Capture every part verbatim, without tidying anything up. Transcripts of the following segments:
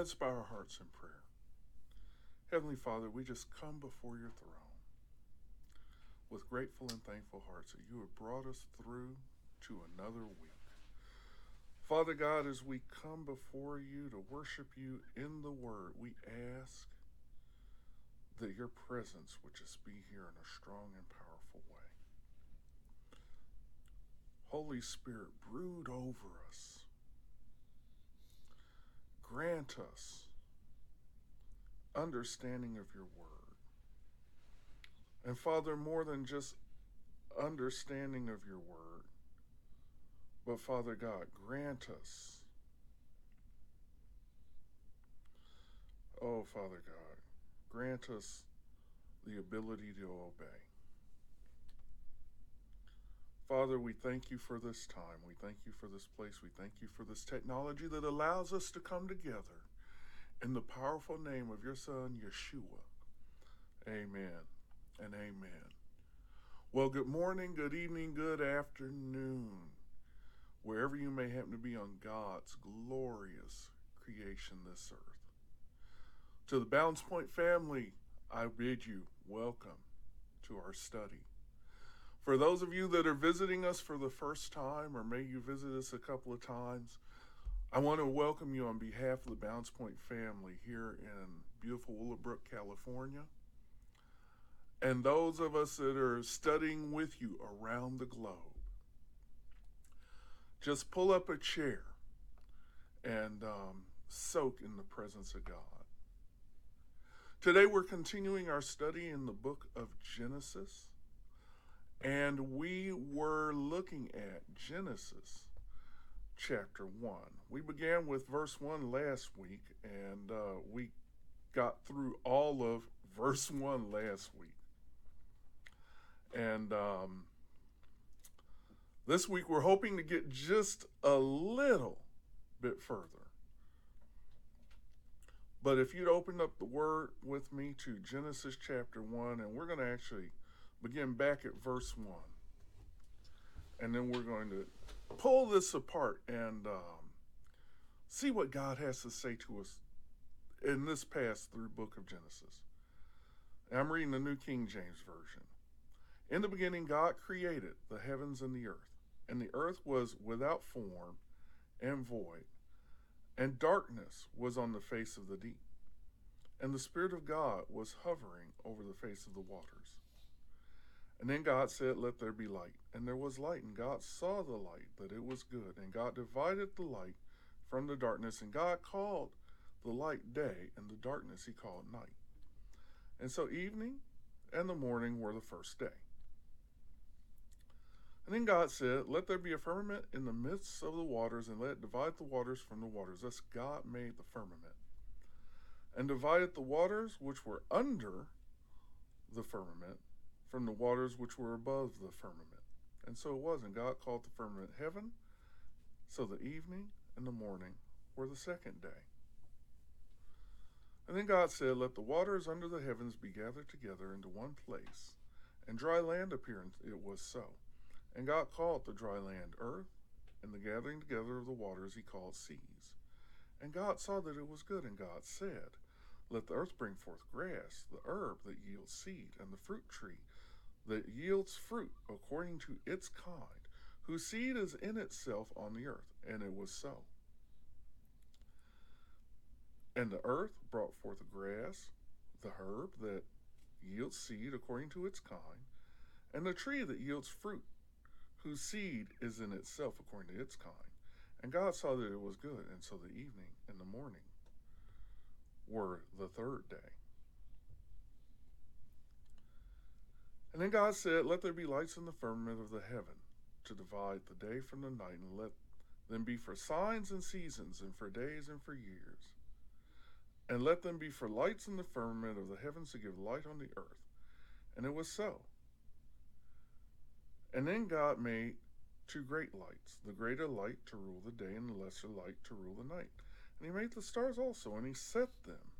Let's bow our hearts in prayer. Heavenly Father, we just come before your throne with grateful and thankful hearts that you have brought us through to another week. Father God, as we come before you to worship you in the Word, we ask that your presence would just be here in a strong and powerful way. Holy Spirit, brood over us. Grant us understanding of your word. And Father, more than just understanding of your word, but Father God, grant us, oh Father God, grant us the ability to obey. Father, we thank you for this time. We thank you for this place. We thank you for this technology that allows us to come together in the powerful name of your Son, Yeshua. Amen and amen. Well, good morning, good evening, good afternoon, wherever you may happen to be on God's glorious creation, this earth. To the Balance Point family, I bid you welcome to our study. For those of you that are visiting us for the first time, or may you visit us a couple of times, I want to welcome you on behalf of the Balance Point family here in beautiful Willowbrook, California. And those of us that are studying with you around the globe. Just pull up a chair and um, soak in the presence of God. Today we're continuing our study in the book of Genesis. And we were looking at Genesis chapter one. We began with verse one last week, and uh, we got through all of verse one last week. And um, this week we're hoping to get just a little bit further. But if you'd open up the word with me to Genesis chapter one, and we're going to actually begin back at verse one. And then we're going to pull this apart and um, see what God has to say to us in this pass through book of Genesis. And I'm reading the New King James Version. In the beginning, God created the heavens and the earth, and the earth was without form and void, and darkness was on the face of the deep, and the Spirit of God was hovering over the face of the waters. And then God said, let there be light. And there was light, and God saw the light, that it was good. And God divided the light from the darkness, and God called the light day, and the darkness he called night. And so evening and the morning were the first day. And then God said, let there be a firmament in the midst of the waters, and let it divide the waters from the waters. Thus God made the firmament, and divided the waters which were under the firmament from the waters which were above the firmament. And so it was, and God called the firmament heaven. So the evening and the morning were the second day. And then God said, let the waters under the heavens be gathered together into one place, and dry land appear, and it was so. And God called the dry land earth, and the gathering together of the waters he called seas. And God saw that it was good, and God said, let the earth bring forth grass, the herb that yields seed, and the fruit tree that yields fruit according to its kind, whose seed is in itself on the earth. And it was so. And the earth brought forth the grass, the herb that yields seed according to its kind, and the tree that yields fruit, whose seed is in itself according to its kind. And God saw that it was good, and so the evening and the morning were the third day. And then God said, let there be lights in the firmament of the heaven, to divide the day from the night, and let them be for signs and seasons, and for days and for years. And let them be for lights in the firmament of the heavens to give light on the earth. And it was so. And then God made two great lights, the greater light to rule the day, and the lesser light to rule the night. And he made the stars also, and he set them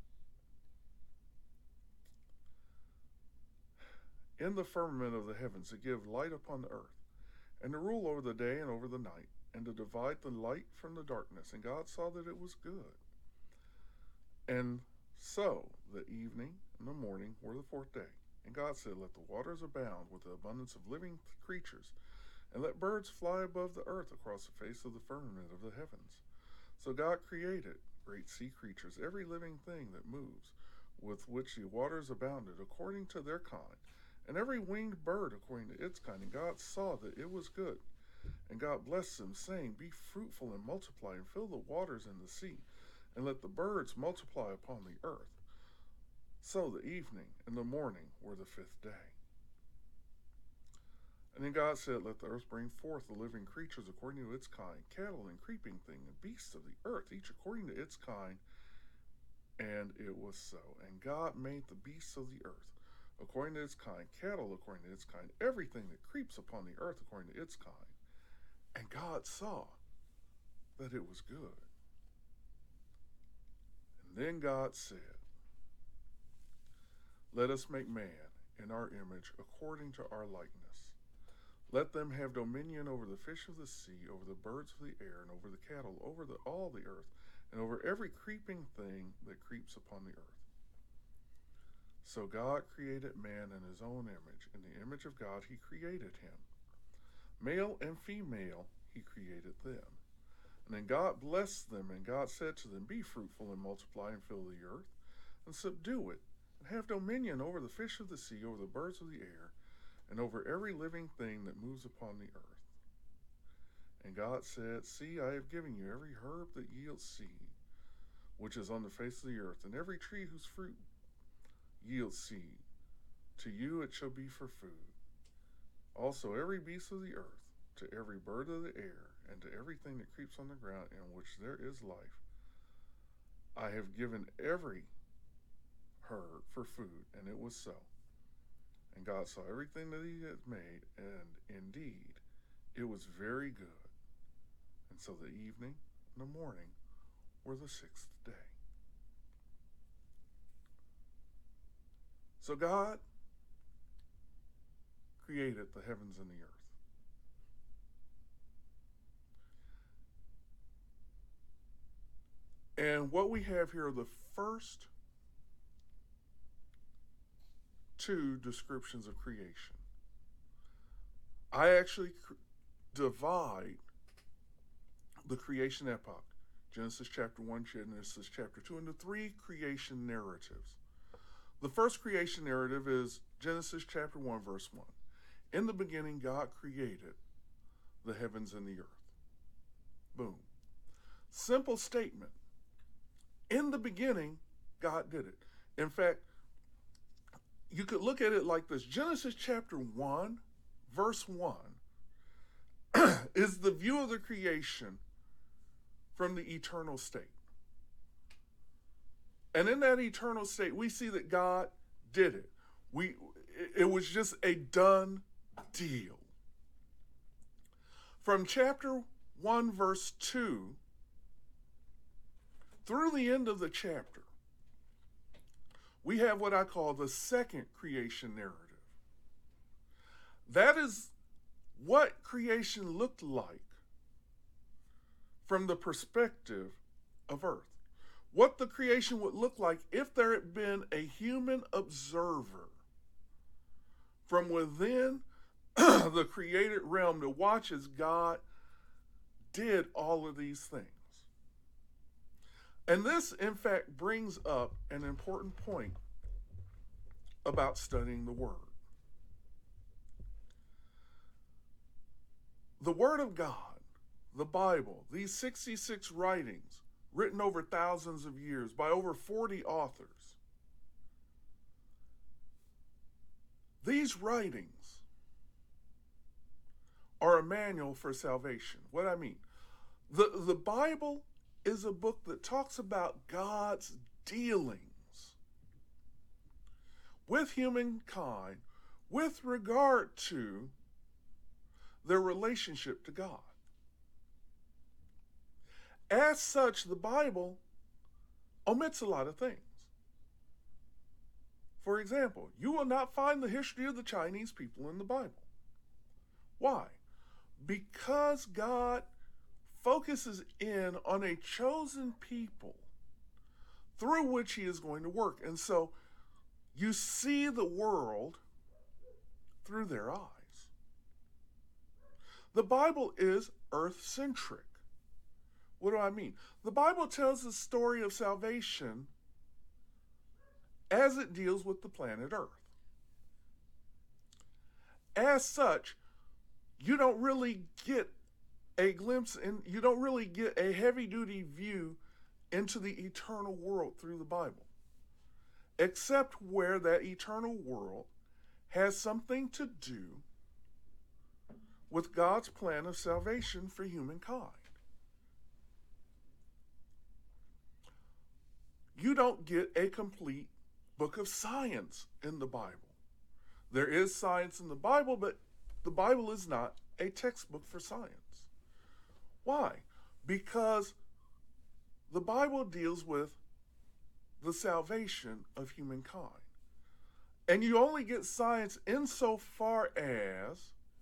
in the firmament of the heavens to give light upon the earth, and to rule over the day and over the night, and to divide the light from the darkness. And God saw that it was good. And so the evening and the morning were the fourth day. And God said, let the waters abound with the abundance of living creatures, and let birds fly above the earth across the face of the firmament of the heavens. So God created great sea creatures, every living thing that moves, with which the waters abounded according to their kind, and every winged bird according to its kind. And God saw that it was good. And God blessed them, saying, be fruitful and multiply, and fill the waters in the sea, and let the birds multiply upon the earth. So the evening and the morning were the fifth day. And then God said, let the earth bring forth the living creatures according to its kind, cattle and creeping thing, and beasts of the earth, each according to its kind. And it was so. And God made the beasts of the earth according to its kind, cattle according to its kind, everything that creeps upon the earth according to its kind. And God saw that it was good. And then God said, let us make man in our image according to our likeness. Let them have dominion over the fish of the sea, over the birds of the air, and over the cattle, over the, all the earth, and over every creeping thing that creeps upon the earth. So God created man in his own image. In the image of God he created him. Male and female he created them. And then God blessed them, and God said to them, be fruitful and multiply and fill the earth, and subdue it, and have dominion over the fish of the sea, over the birds of the air, and over every living thing that moves upon the earth. And God said, see, I have given you every herb that yields seed, which is on the face of the earth, and every tree whose fruit yields seed. To you it shall be for food. Also every beast of the earth, to every bird of the air, and to everything that creeps on the ground in which there is life, I have given every herb for food. And it was so. And God saw everything that he had made, and indeed it was very good. And so the evening and the morning were the sixth day. So God created the heavens and the earth. And what we have here are the first two descriptions of creation. I actually cr- divide the creation epoch, Genesis chapter one, Genesis chapter two, into three creation narratives. The first creation narrative is Genesis chapter one, verse one. In the beginning, God created the heavens and the earth. Boom. Simple statement. In the beginning, God did it. In fact, you could look at it like this. Genesis chapter one, verse one, is the view of the creation from the eternal state. And in that eternal state, we see that God did it. We, it was just a done deal. From chapter one, verse two, through the end of the chapter, we have what I call the second creation narrative. That is what creation looked like from the perspective of earth. What the creation would look like if there had been a human observer from within the created realm to watch as God did all of these things. And this, in fact, brings up an important point about studying the Word. The Word of God, the Bible, these sixty-six writings written over thousands of years by over forty authors, these writings are a manual for salvation. What I mean, the, the Bible is a book that talks about God's dealings with humankind with regard to their relationship to God. As such, the Bible omits a lot of things. For example, you will not find the history of the Chinese people in the Bible. Why? Because God focuses in on a chosen people through which he is going to work. And so you see the world through their eyes. The Bible is earth-centric. What do I mean? The Bible tells the story of salvation as it deals with the planet Earth. As such, you don't really get a glimpse and you don't really get a heavy-duty view into the eternal world through the Bible, except where that eternal world has something to do with God's plan of salvation for humankind. You don't get a complete book of science in the Bible. There is science in the Bible, but the Bible is not a textbook for science. Why? Because the Bible deals with the salvation of humankind. And you only get science insofar as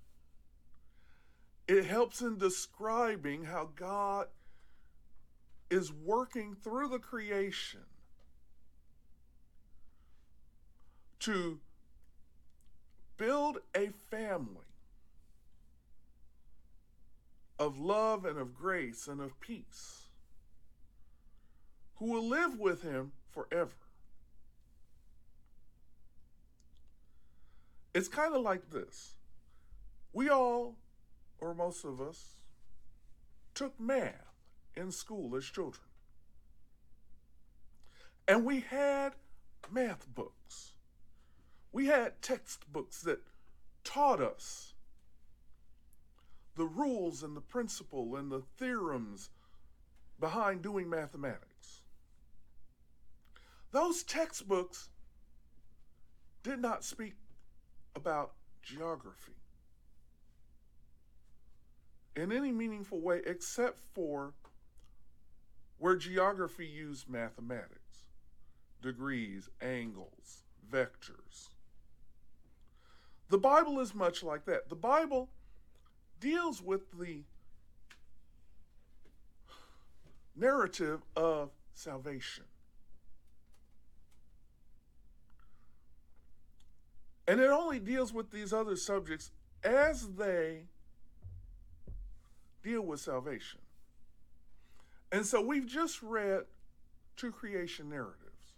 it helps in describing how God is working through the creation to build a family of love and of grace and of peace who will live with him forever. It's kind of like this. We all, or most of us, took math in school as children. And we had math books. We had textbooks that taught us the rules and the principle and the theorems behind doing mathematics. Those textbooks did not speak about geography in any meaningful way except for where geography used mathematics, degrees, angles, vectors. The Bible is much like that. The Bible deals with the narrative of salvation. And it only deals with these other subjects as they deal with salvation. And so we've just read two creation narratives.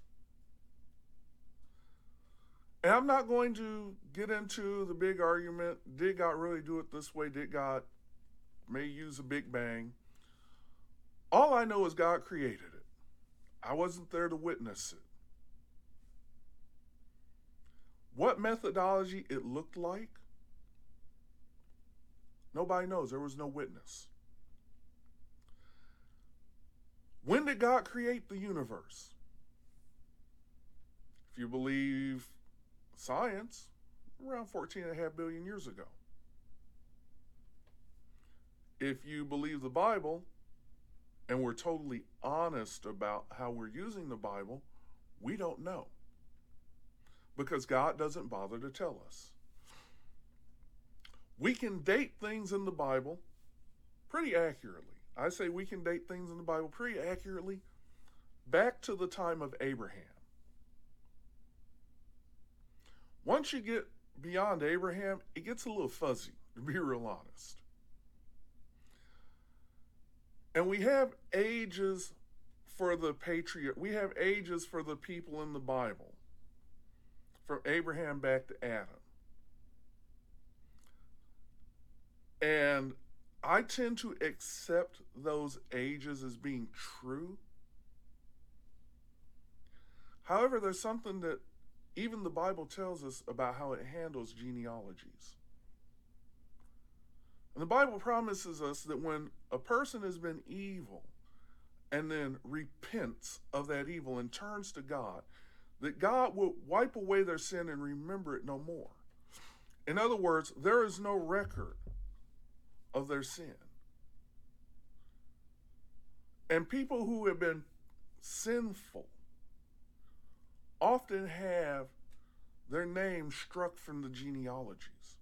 And I'm not going to get into the big argument, did God really do it this way? Did God may use a big bang? All I know is God created it. I wasn't there to witness it. What methodology it looked like, nobody knows. There was no witness. When did God create the universe? If you believe science, around fourteen and a half billion years ago. If you believe the Bible, and we're totally honest about how we're using the Bible, we don't know. Because God doesn't bother to tell us. We can date things in the Bible pretty accurately. I say we can date things in the Bible pretty accurately back to the time of Abraham. Once you get beyond Abraham, it gets a little fuzzy, to be real honest. And we have ages for the patriarch. We have ages for the people in the Bible. From Abraham back to Adam. And I tend to accept those ages as being true. However, there's something that even the Bible tells us about how it handles genealogies. And the Bible promises us that when a person has been evil and then repents of that evil and turns to God, that God will wipe away their sin and remember it no more. In other words, there is no record of their sin. And people who have been sinful often have their name struck from the genealogies.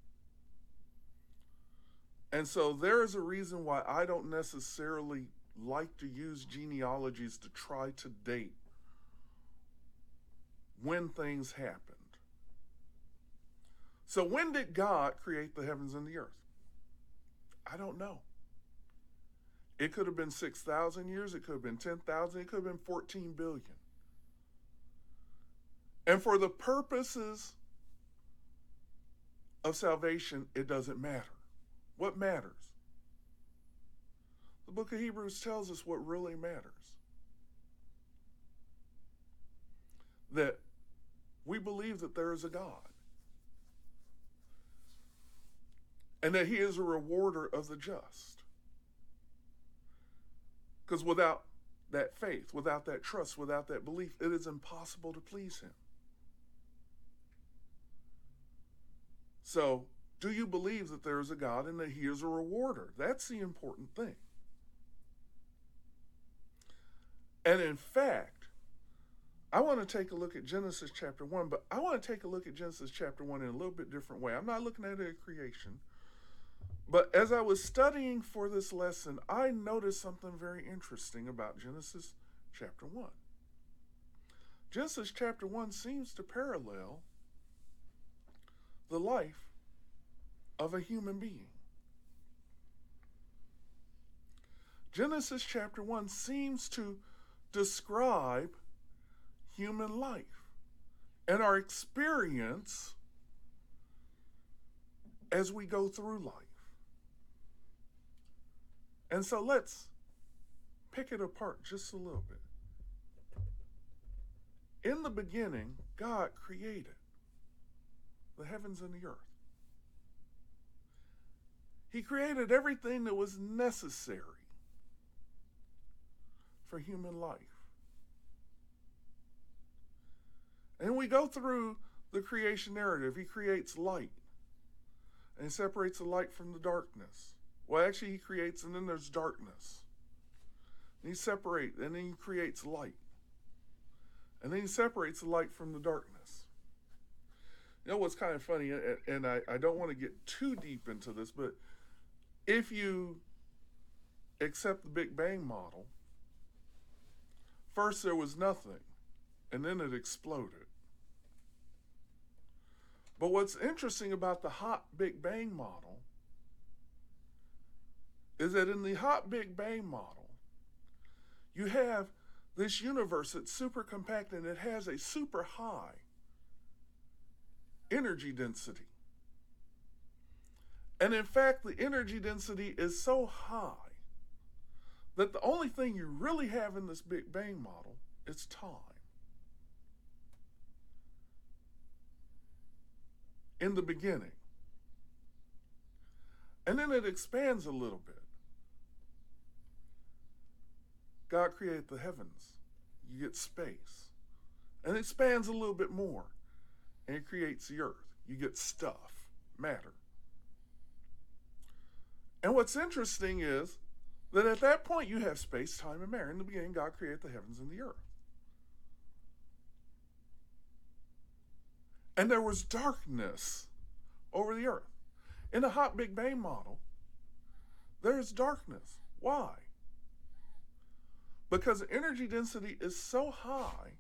And so there is a reason why I don't necessarily like to use genealogies to try to date when things happened. So when did God create the heavens and the earth? I don't know. It could have been six thousand years. It could have been ten thousand. It could have been fourteen billion. And for the purposes of salvation, it doesn't matter. What matters? The book of Hebrews tells us what really matters. That we believe that there is a God. And that he is a rewarder of the just. Because without that faith, without that trust, without that belief, it is impossible to please him. So, do you believe that there is a God and that he is a rewarder? That's the important thing. And in fact, I want to take a look at Genesis chapter one, but I want to take a look at Genesis chapter one in a little bit different way. I'm not looking at it as creation. But as I was studying for this lesson, I noticed something very interesting about Genesis chapter one. Genesis chapter one seems to parallel the life of a human being. Genesis chapter one seems to describe human life and our experience as we go through life. And so let's pick it apart just a little bit. In the beginning, God created the heavens and the earth. He created everything that was necessary for human life. And we go through the creation narrative. He creates light, and he separates the light from the darkness. Well, actually, he creates, and then there's darkness. And he separates, and then he creates light. And then he separates the light from the darkness. You know what's kind of funny, and I, I don't want to get too deep into this, but if you accept the Big Bang model, first there was nothing, and then it exploded. But what's interesting about the hot Big Bang model is that in the hot Big Bang model, you have this universe that's super compact and it has a super high energy density. And in fact, the energy density is so high that the only thing you really have in this Big Bang model is time. In the beginning. And then it expands a little bit. God created the heavens. You get space. And it expands a little bit more. And it creates the earth. You get stuff, matter. And what's interesting is that at that point you have space, time, and matter. In the beginning, God created the heavens and the earth. And there was darkness over the earth. In the hot Big Bang model, there's darkness. Why? Because the energy density is so high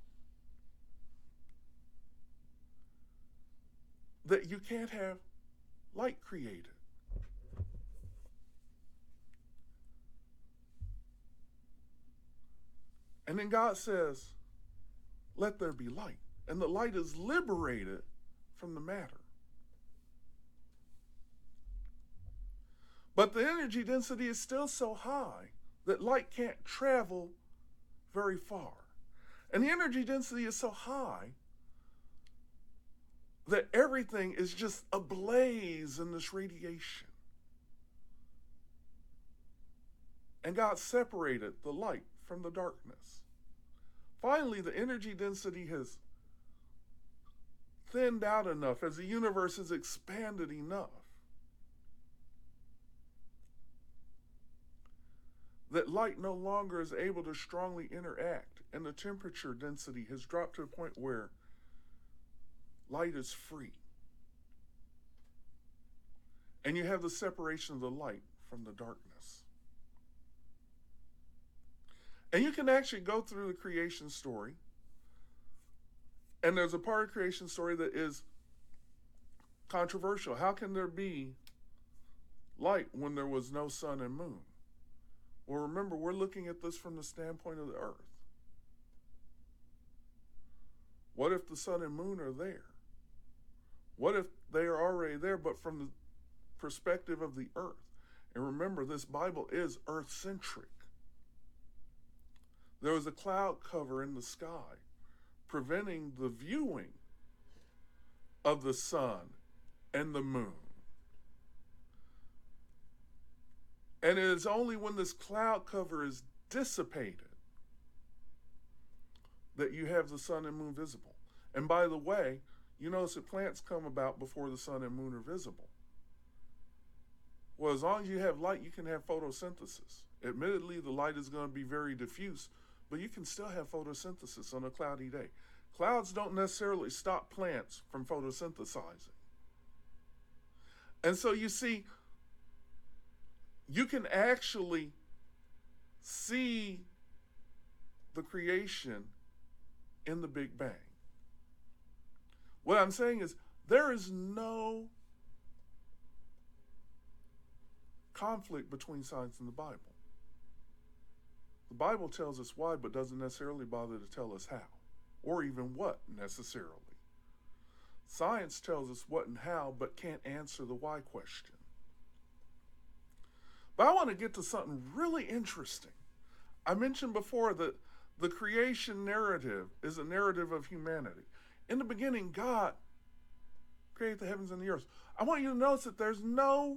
that you can't have light created. And then God says, let there be light. And the light is liberated from the matter. But the energy density is still so high that light can't travel very far. And the energy density is so high that everything is just ablaze in this radiation. And God separated the light from the darkness. Finally, the energy density has thinned out enough as the universe has expanded enough that light no longer is able to strongly interact, and the temperature density has dropped to a point where light is free. And you have the separation of the light from the darkness. And you can actually go through the creation story And there's a part of creation story that is controversial. How can there be light when there was no sun and moon? Well, remember, we're looking at this from the standpoint of the earth. What if the sun and moon are there? What if they are already there, but from the perspective of the earth? And remember, this Bible is earth-centric. There was a cloud cover in the sky, preventing the viewing of the sun and the moon. And it is only when this cloud cover is dissipated that you have the sun and moon visible. And by the way, you notice that plants come about before the sun and moon are visible. Well, as long as you have light, you can have photosynthesis. Admittedly, the light is going to be very diffuse, but you can still have photosynthesis on a cloudy day. Clouds don't necessarily stop plants from photosynthesizing. And so you see, you can actually see the creation in the Big Bang. What I'm saying is, there is no conflict between science and the Bible. The Bible tells us why, but doesn't necessarily bother to tell us how, or even what necessarily. Science tells us what and how, but can't answer the why question. But I want to get to something really interesting. I mentioned before that the creation narrative is a narrative of humanity. In the beginning, God created the heavens and the earth. I want you to notice that there's no,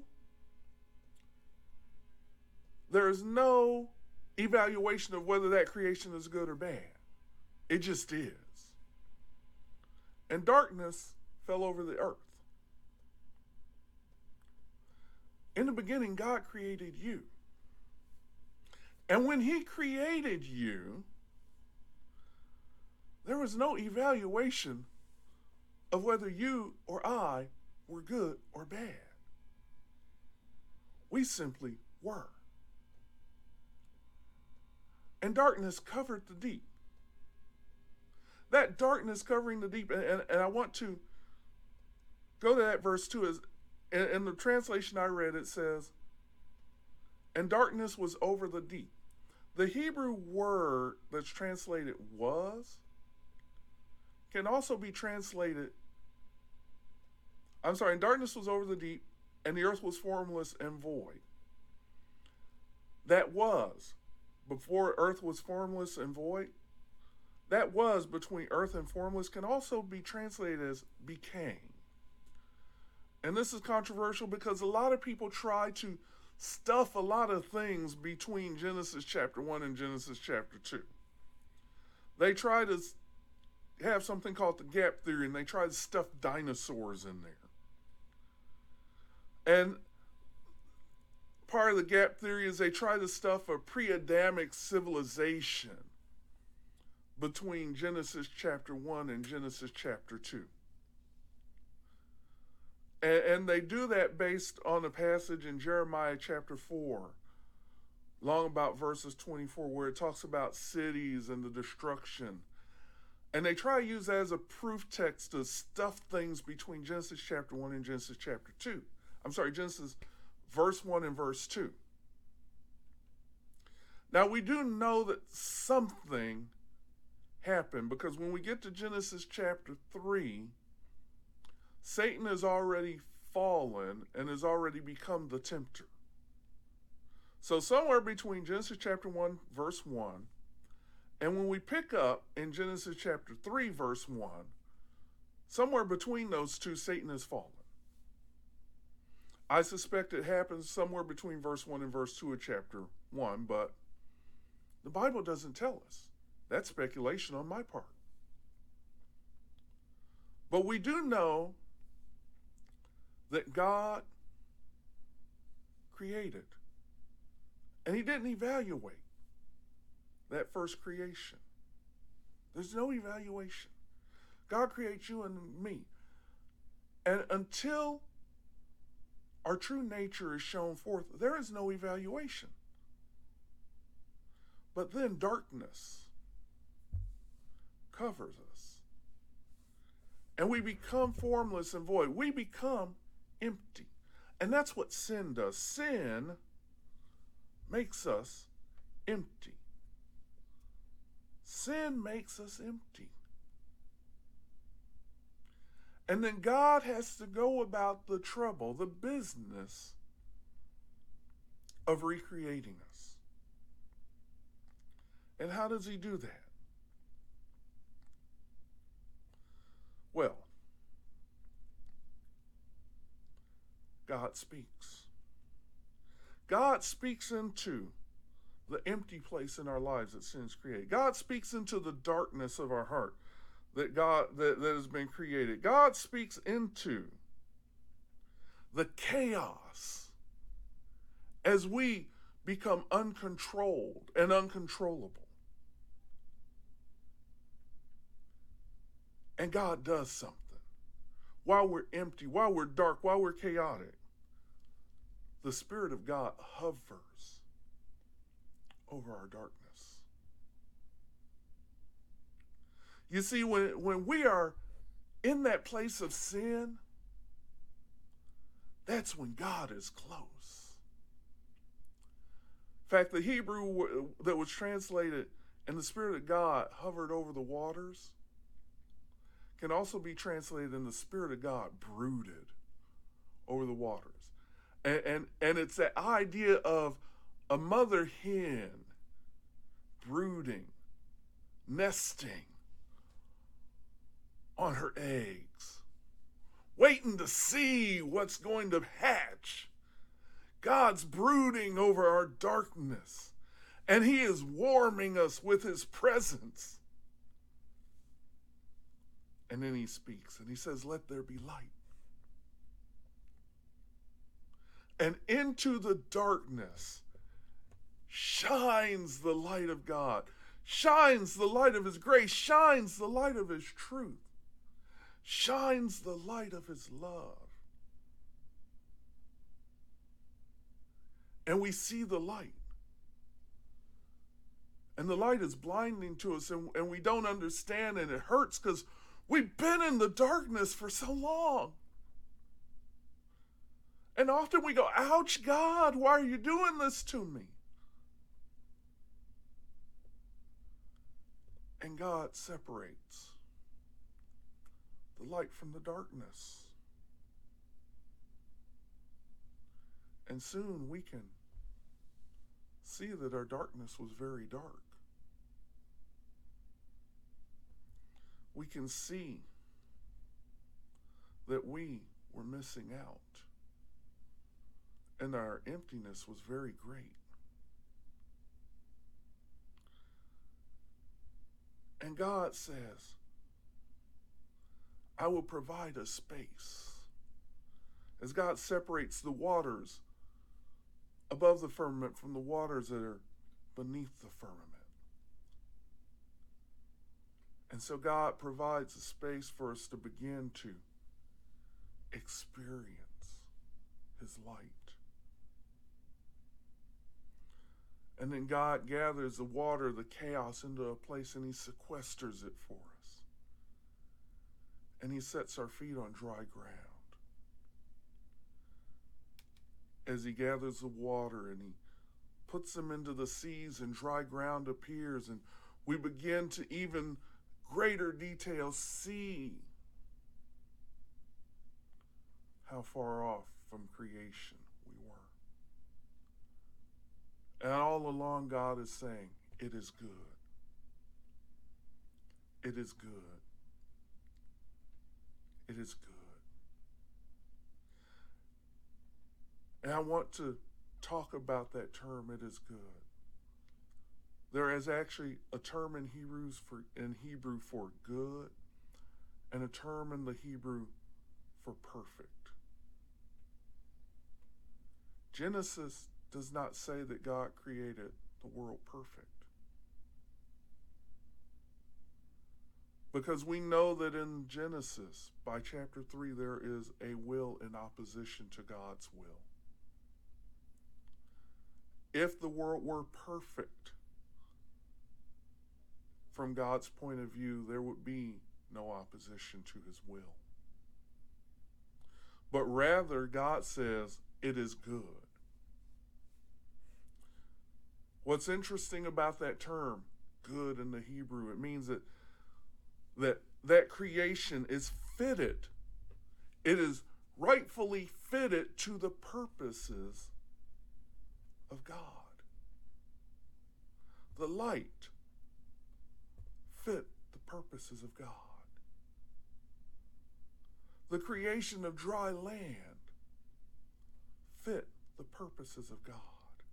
there's no evaluation of whether that creation is good or bad. It just is. And darkness fell over the earth. In the beginning, God created you. And when he created you, there was no evaluation of whether you or I were good or bad. We simply were. And darkness covered the deep. That darkness covering the deep, and, and, and I want to go to that verse two. Is in, in the translation I read, it says, and darkness was over the deep. The Hebrew word that's translated was can also be translated, I'm sorry, and darkness was over the deep, and the earth was formless and void. That was, before earth was formless and void, that was between earth and formless can also be translated as became. And this is controversial because a lot of people try to stuff a lot of things between Genesis chapter one and Genesis chapter two. They try to have something called the gap theory, and they try to stuff dinosaurs in there. And part of the gap theory is they try to stuff a pre-Adamic civilization between Genesis chapter one and Genesis chapter two. And, and they do that based on a passage in Jeremiah chapter four, long about verses twenty-four, where it talks about cities and the destruction. And they try to use that as a proof text to stuff things between Genesis chapter one and Genesis chapter two. I'm sorry, Genesis verse one and verse two. Now, we do know that something happened, because when we get to Genesis chapter three, Satan has already fallen and has already become the tempter. So somewhere between Genesis chapter one, verse one, and when we pick up in Genesis chapter three, verse one, somewhere between those two, Satan has fallen. I suspect it happens somewhere between verse one and verse two of chapter one, but the Bible doesn't tell us. That's speculation on my part. But we do know that God created, and he didn't evaluate that first creation. There's no evaluation. God creates you and me. And until our true nature is shown forth, there is no evaluation. But then darkness covers us. And we become formless and void. We become empty. And that's what sin does. Sin makes us empty. Sin makes us empty. And then God has to go about the trouble, the business of recreating us. And how does he do that? Well, God speaks. God speaks into the empty place in our lives that sin's created. God speaks into the darkness of our heart that God that, that has been created. God speaks into the chaos as we become uncontrolled and uncontrollable. And God does something. While we're empty, while we're dark, while we're chaotic, the Spirit of God hovers over our darkness. You see, when, when we are in that place of sin, that's when God is close. In fact, the Hebrew that was translated, and the Spirit of God hovered over the waters, can also be translated in the Spirit of God brooded over the waters. And, and, and it's that idea of a mother hen brooding, nesting on her eggs, waiting to see what's going to hatch. God's brooding over our darkness, and he is warming us with his presence. And then he speaks and he says, let there be light. And into the darkness shines the light of God, shines the light of his grace, shines the light of his truth, shines the light of his love. And we see the light. And the light is blinding to us, and, and we don't understand, and it hurts because we've been in the darkness for so long. And often we go, ouch, God, why are you doing this to me? And God separates the light from the darkness. And soon we can see that our darkness was very dark. We can see that we were missing out. And our emptiness was very great. And God says, I will provide a space. As God separates the waters above the firmament from the waters that are beneath the firmament. And so God provides a space for us to begin to experience his light. And then God gathers the water, the chaos into a place, and he sequesters it for us. And he sets our feet on dry ground. As he gathers the water and he puts them into the seas, and dry ground appears, and we begin to even greater detail see how far off from creation we were. And all along God is saying, it is good. It is good. It is good. And I want to talk about that term, it is good. There is actually a term in Hebrews for in Hebrew for good, and a term in the Hebrew for perfect. Genesis does not say that God created the world perfect. Because we know that in Genesis, by chapter three, there is a will in opposition to God's will. If the world were perfect, from God's point of view, there would be no opposition to his will. But rather, God says it is good. What's interesting about that term, good in the Hebrew, it means that that, that creation is fitted. It is rightfully fitted to the purposes of God. The light fit the purposes of God. The creation of dry land fit the purposes of God.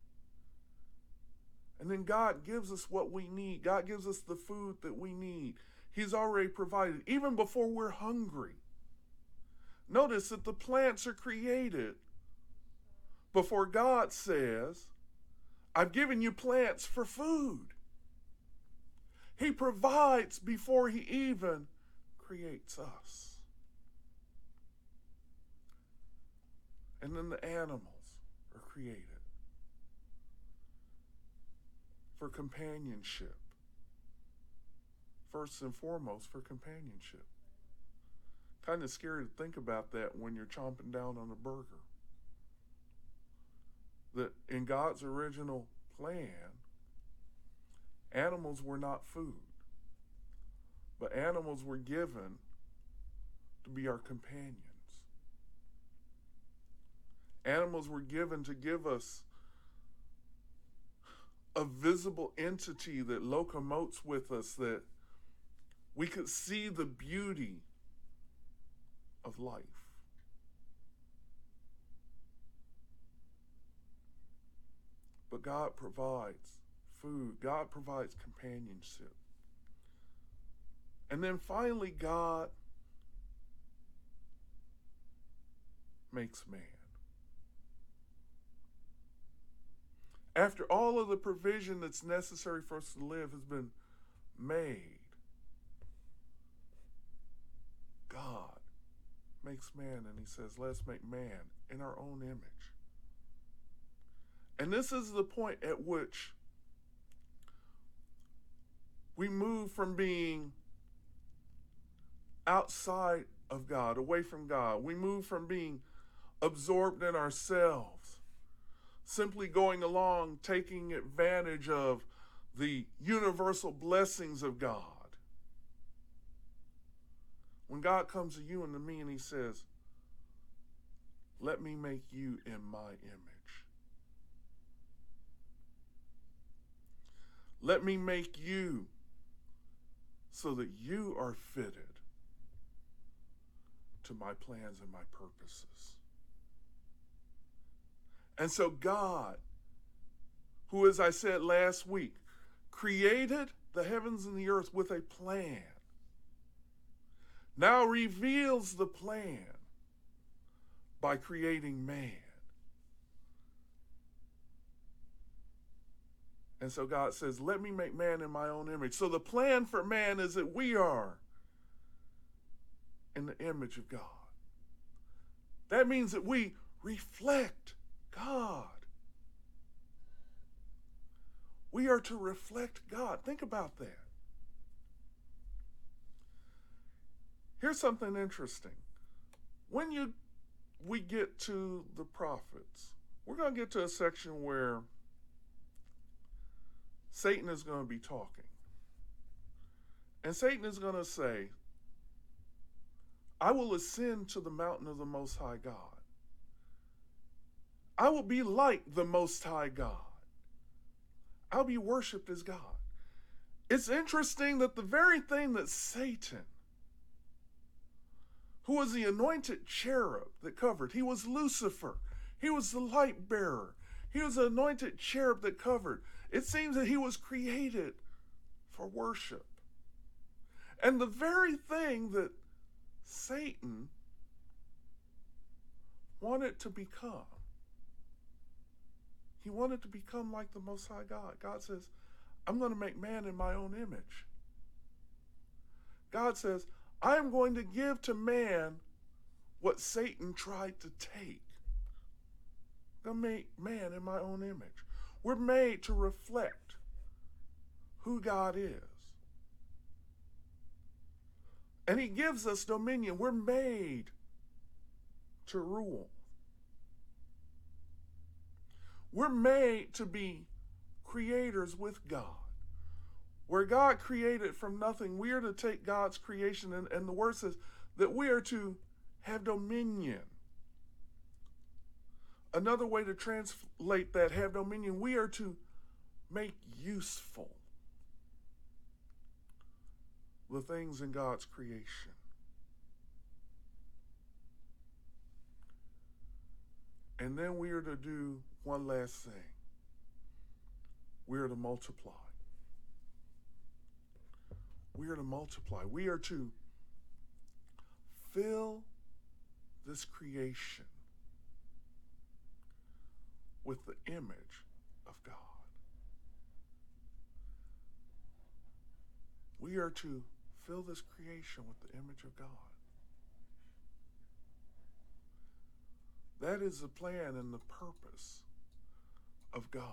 And then God gives us what we need. God gives us the food that we need. He's already provided, even before we're hungry. Notice that the plants are created before God says, I've given you plants for food. He provides before he even creates us. And then the animals are created for companionship. First and foremost, for companionship. Kind of scary to think about that when you're chomping down on a burger. That in God's original plan, animals were not food, but animals were given to be our companions. Animals were given to give us a visible entity that locomotes with us, that we could see the beauty of life. But God provides food. God provides companionship. And then finally, God makes man. After all of the provision that's necessary for us to live has been made, God makes man, and he says, let's make man in our own image. And this is the point at which we move from being outside of God, away from God. We move from being absorbed in ourselves, simply going along, taking advantage of the universal blessings of God. When God comes to you and to me and he says, let me make you in my image. Let me make you so that you are fitted to my plans and my purposes. And so God, who, as I said last week, created the heavens and the earth with a plan, now reveals the plan by creating man. And so God says, let me make man in my own image. So the plan for man is that we are in the image of God. That means that we reflect God. We are to reflect God. Think about that. Here's something interesting. When you we get to the prophets, we're going to get to a section where Satan is going to be talking. And Satan is going to say, I will ascend to the mountain of the Most High God. I will be like the Most High God. I'll be worshiped as God. It's interesting that the very thing that Satan, who was the anointed cherub that covered, he was Lucifer. He was the light bearer. He was the anointed cherub that covered. It seems that he was created for worship. And the very thing that Satan wanted to become, he wanted to become like the Most High God. God says, I'm going to make man in my own image. God says, I am going to give to man what Satan tried to take. I'm going to make man in my own image. We're made to reflect who God is. And he gives us dominion. We're made to rule. We're made to be creators with God. Where God created from nothing, we are to take God's creation, and, and the word says that we are to have dominion. Another way to translate that, have dominion, we are to make useful the things in God's creation. And then we are to do one last thing. We are to multiply. We are to multiply. We are to fill this creation with the image of God. We are to fill this creation with the image of God. That is the plan and the purpose of God.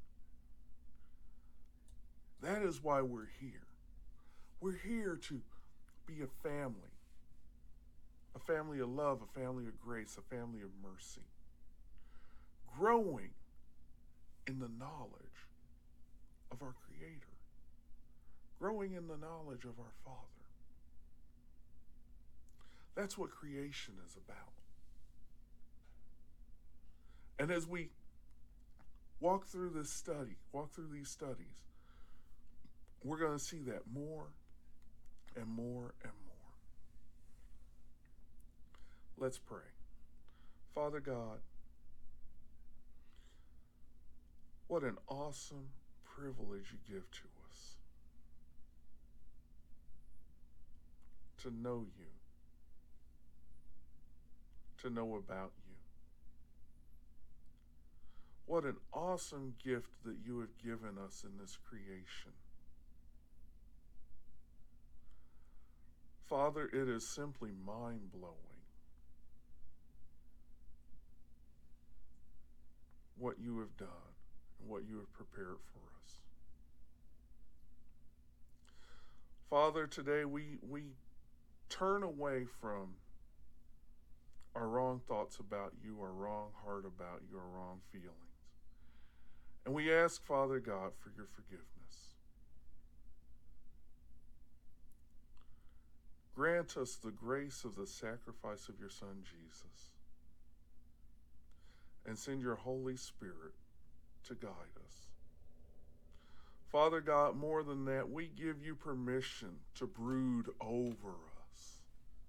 That is why we're here. We're here to be a family. A family of love, a family of grace, a family of mercy. Growing in the knowledge of our Creator. Growing in the knowledge of our Father. That's what creation is about. And as we walk through this study, walk through these studies, we're going to see that more and more and more. Let's pray. Father God, what an awesome privilege you give to us to know you, to know about you. What an awesome gift that you have given us in this creation. Father, it is simply mind-blowing what you have done and what you have prepared for us. Father, today we, we turn away from our wrong thoughts about you, our wrong heart about you, our wrong feelings. And we ask, Father God, for your forgiveness. Grant us the grace of the sacrifice of your Son, Jesus, and send your Holy Spirit to guide us. Father God, more than that, we give you permission to brood over us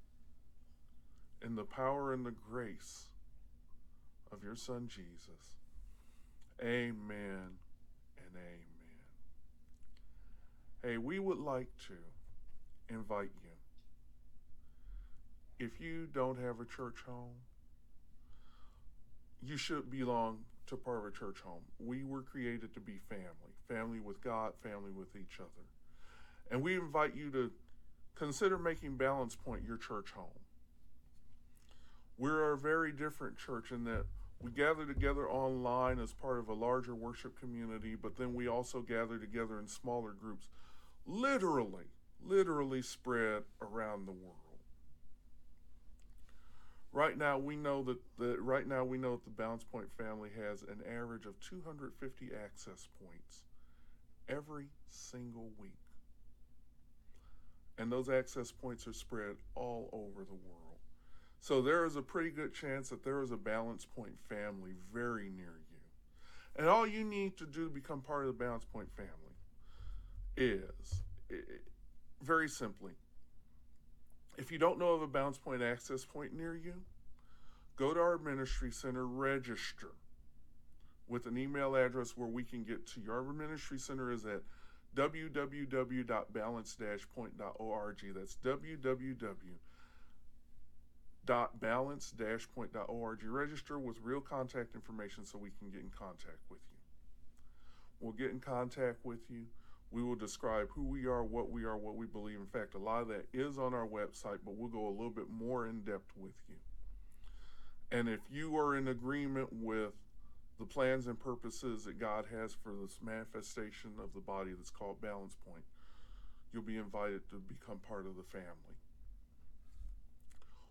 in the power and the grace of your Son, Jesus. Amen and amen. Hey, we would like to invite you. If you don't have a church home, you should belong to part of a church home. We were created to be family, family with God, family with each other. And we invite you to consider making Balance Point your church home. We're a very different church in that we gather together online as part of a larger worship community, but then we also gather together in smaller groups, literally, literally spread around the world. Right now, we know that the right now we know that the Balance Point family has an average of two hundred fifty access points every single week. And those access points are spread all over the world. So there is a pretty good chance that there is a Balance Point family very near you. And all you need to do to become part of the Balance Point family is, very simply, if you don't know of a Balance Point access point near you, go to our ministry center, register with an email address where we can get to you. Our ministry center is at w w w dot balance dash point dot org. That's w w w dot balance dash point dot org. Register with real contact information so we can get in contact with you. We'll get in contact with you. We will describe who we are, what we are, what we believe. In fact, a lot of that is on our website, but we'll go a little bit more in depth with you. And if you are in agreement with the plans and purposes that God has for this manifestation of the body that's called Balance Point, you'll be invited to become part of the family.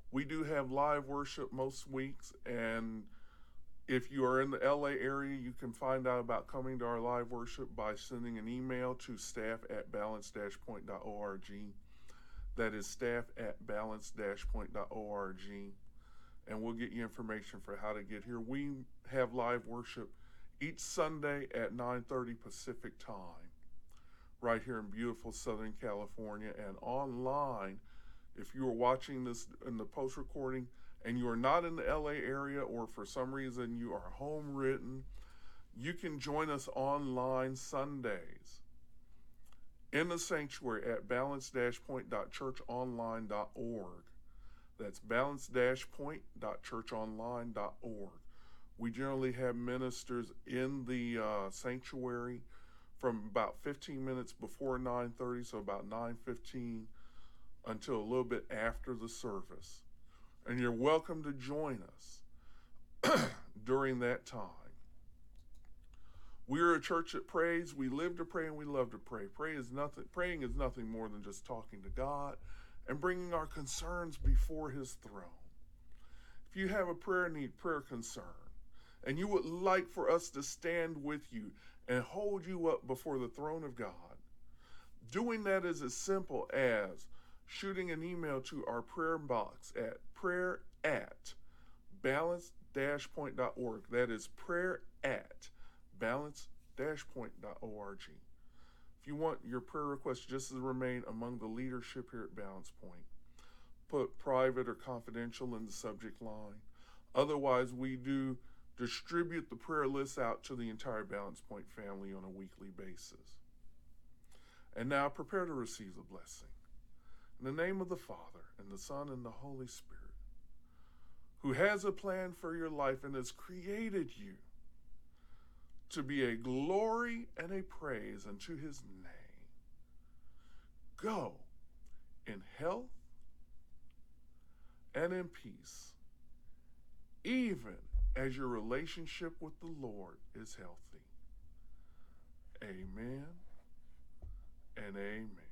We do have live worship most weeks, and if you are in the L A area, you can find out about coming to our live worship by sending an email to staff at balance dash point dot org. That is staff at balance dash point dot org, and we'll get you information for how to get here. We have live worship each Sunday at nine thirty Pacific time, right here in beautiful Southern California, and online. If you are watching this in the post recording and you are not in the L A area, or for some reason you are home written, you can join us online Sundays in the sanctuary at balance dash point dot church online dot org. That's balance dash point dot church online dot org. We generally have ministers in the uh, sanctuary from about fifteen minutes before nine thirty, so about nine fifteen until a little bit after the service. And you're welcome to join us during that time. We are a church that prays. We live to pray and we love to pray. Pray is nothing, praying is nothing more than just talking to God and bringing our concerns before his throne. If you have a prayer need, prayer concern, and you would like for us to stand with you and hold you up before the throne of God, doing that is as simple as shooting an email to our prayer box at prayer at balance dash point dot org. That is prayer at balance dash point dot org. If you want your prayer requests just to remain among the leadership here at Balance Point, put private or confidential in the subject line. Otherwise, we do distribute the prayer list out to the entire Balance Point family on a weekly basis. And now prepare to receive the blessing. In the name of the Father, and the Son, and the Holy Spirit, who has a plan for your life and has created you to be a glory and a praise unto his name. Go in health and in peace, even as your relationship with the Lord is healthy. Amen and amen.